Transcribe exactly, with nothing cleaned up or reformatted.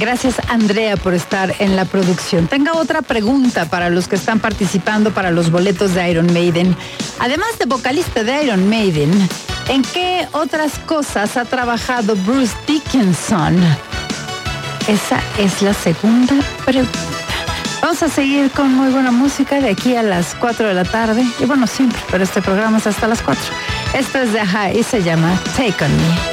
Gracias, Andrea, por estar en la producción. Tengo otra pregunta para los que están participando para los boletos de Iron Maiden. Además de vocalista de Iron Maiden, ¿en qué otras cosas ha trabajado Bruce Dickinson? Esa es la segunda pregunta. Vamos a seguir con muy buena música de aquí a las cuatro de la tarde. Y bueno, siempre, pero este programa es hasta las cuatro. Esto es de Ajá y se llama Take On Me.